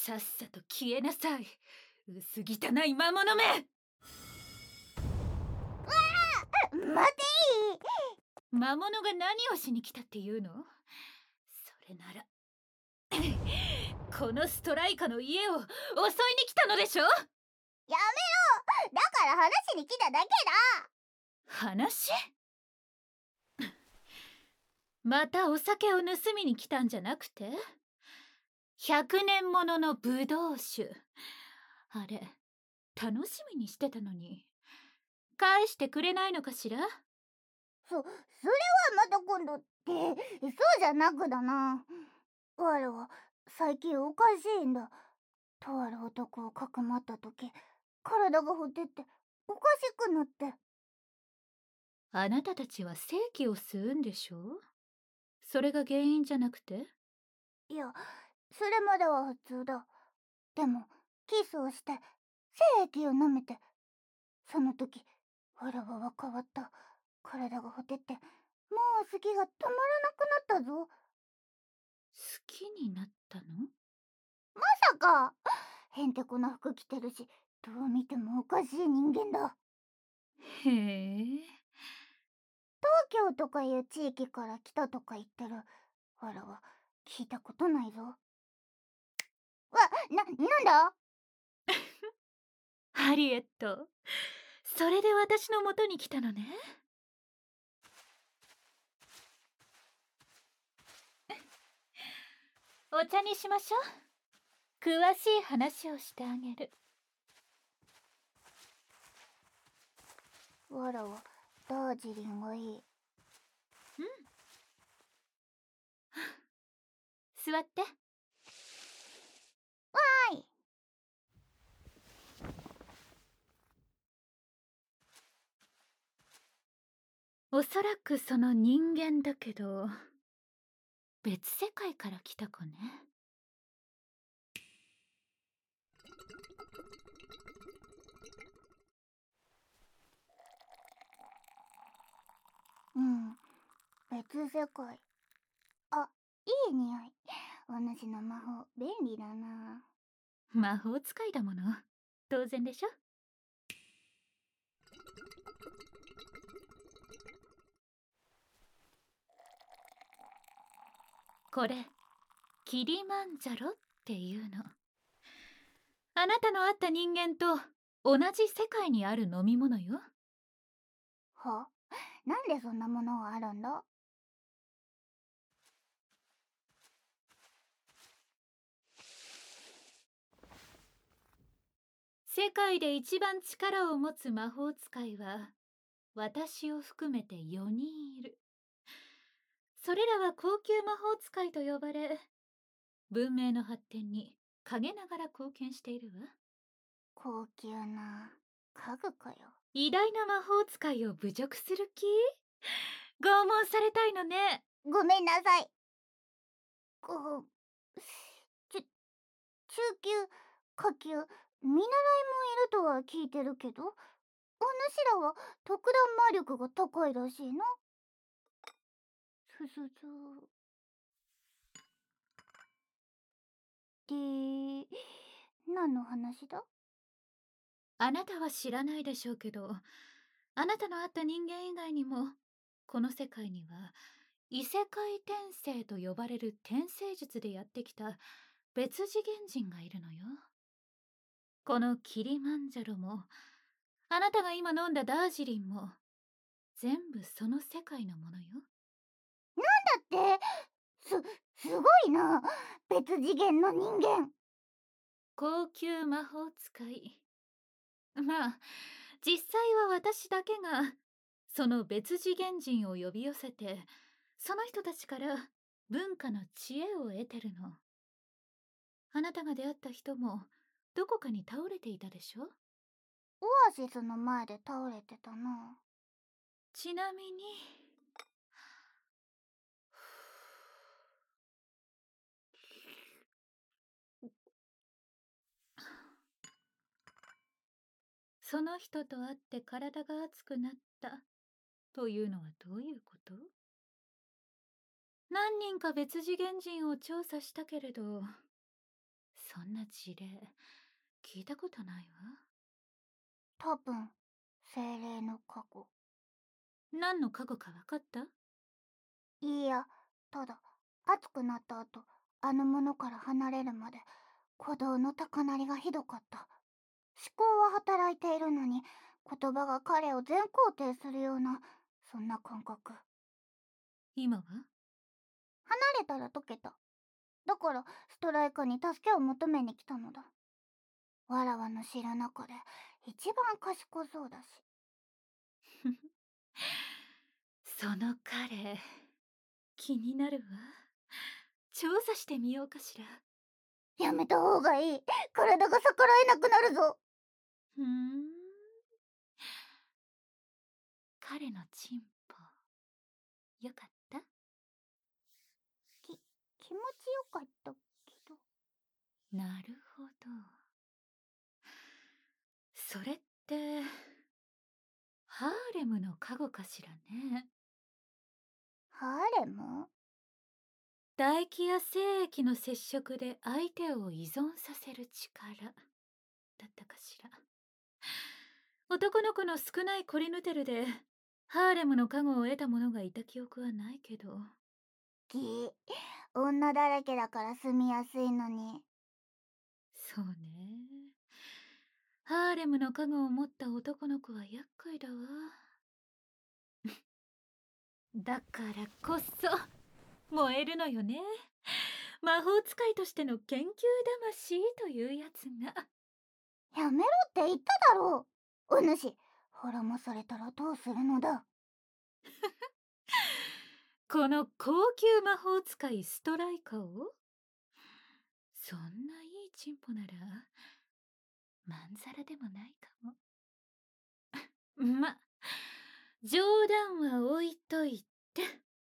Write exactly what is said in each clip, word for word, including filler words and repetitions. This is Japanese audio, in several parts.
さっさと消えなさい、薄汚い魔物め。 待てい。魔物が何をしに来たっていうの？それならこのストライカの家を襲いに来たのでしょ。やめろ、だから話しに来ただけだ。 話？またお酒を盗みに来たんじゃなくて、百年もののブドウ酒、あれ楽しみにしてたのに返してくれないのかしら。 そ、それはまた今度って、そうじゃなくだな。我は最近おかしいんだ。とある男をかくまった時、体がほてっておかしくなって。 あなたたちは正気を吸うんでしょう？それが原因じゃなくて？ いや、それまでは普通だ。でもキスをして精液を舐めて、その時わらわは変わった。体がほてってもう好きが止まらなくなったぞ。 好きになったの？ まさか。へんてこな服着てるし、どう見てもおかしい人間だ。 へえ。 東京とかいう地域から来たとか言ってる。わらは聞いたことないぞ。わ、な、なんだハリエット、それで私の元に来たのね。お茶にしましょう。詳しい話をしてあげる。 わらはダージリンがいい。うん。 座って。 わーい。 おそらくその人間だけど、別世界から来た子ね。 うん、別世界。あ、いい匂い。お主の魔法便利だな。 魔法使いだもの、当然でしょ。これキリマンジャロっていうの。あなたの会った人間と同じ世界にある飲み物よ。 は？なんでそんなものがあるんだ？ 世界で一番力を持つ魔法使いは私を含めてよにんいる。それらは高級魔法使いと呼ばれ、文明の発展に陰ながら貢献しているわ。 高級な家具かよ。 偉大な魔法使いを侮辱する気？拷問されたいのね。 ごめんなさい。こちゅ中級下級見習いもいるとは聞いてるけど、お主らは特段魔力が高いらしいな。すすすで、何の話だ？ あなたは知らないでしょうけど、あなたの会った人間以外にもこの世界には異世界転生と呼ばれる転生術でやってきた別次元人がいるのよ。このキリマンジャロもあなたが今飲んだダージリンも全部その世界のものよ。 なんだって？す、すごいな。別次元の人間。 高級魔法使い。まあ実際は私だけがその別次元人を呼び寄せて、その人たちから文化の知恵を得てるの。あなたが出会った人もどこかに倒れていたでしょ。 オアシスの前で倒れてたな。 ちなみにその人と会って体が熱くなったというのはどういうこと？何人か別次元人を調査したけれど、 そんな事例聞いたことないわ。 多分精霊の加護。 何の加護か分かった？ いいや、ただ熱くなった後、あのものから離れるまで鼓動の高鳴りがひどかった。思考は働いているのに言葉が彼を全肯定するような、そんな感覚。 今は？ 離れたら解けた。だからストライカーに助けを求めに来たのだ。わらわの知る中で一番賢そうだし。 その彼気になるわ。調査してみようかしら。 やめた方がいい。体が逆らえなくなるぞ。 ふーん。彼のチンポよかった？ き、気持ちよかったけど。 なるほど。それってハーレムの加護かしらね。 ハーレム？ 唾液や精液の接触で相手を依存させる力だったかしら。男の子の少ないコリヌテルでハーレムの加護を得た者がいた記憶はないけど。 き、女だらけだから住みやすいのに。 そうね。ハーレムの加護を持った男の子は厄介だわ。だからこそ燃えるのよね。魔法使いとしての研究魂というやつが。 やめろって言っただろう。お主、滅ぼされたらどうするのだ。 この高級魔法使いストライカーを？そんないいチンポならまんざらでもないかも。ま、冗談は置いといて。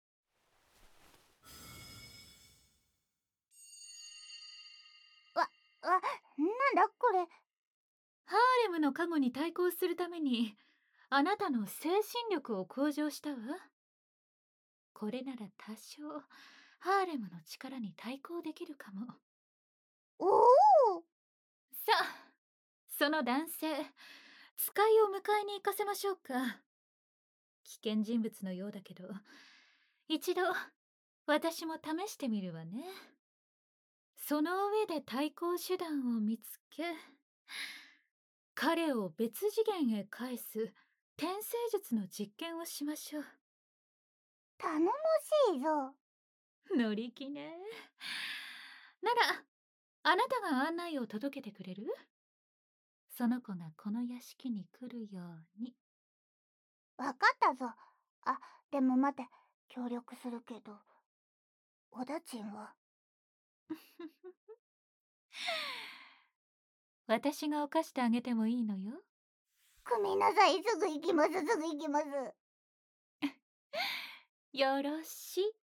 わ、わ、なんだこれ。 ハーレムの加護に対抗するためにあなたの精神力を向上したわ。これなら多少ハーレムの力に対抗できるかも。 おお。 さあ、その男性使いを迎えに行かせましょうか。危険人物のようだけど一度私も試してみるわね。その上で対抗手段を見つけ彼を別次元へ返す転生術の実験をしましょう。 頼もしいぞ。 乗り気ね。ならあなたが案内を届けてくれる？その子がこの屋敷に来るように。 わかったぞ。あ、でも待て、協力するけど、おだちんは？ 私が犯してあげてもいいのよ。 ごめんなさい、すぐ行きます、すぐ行きます。 よろしい。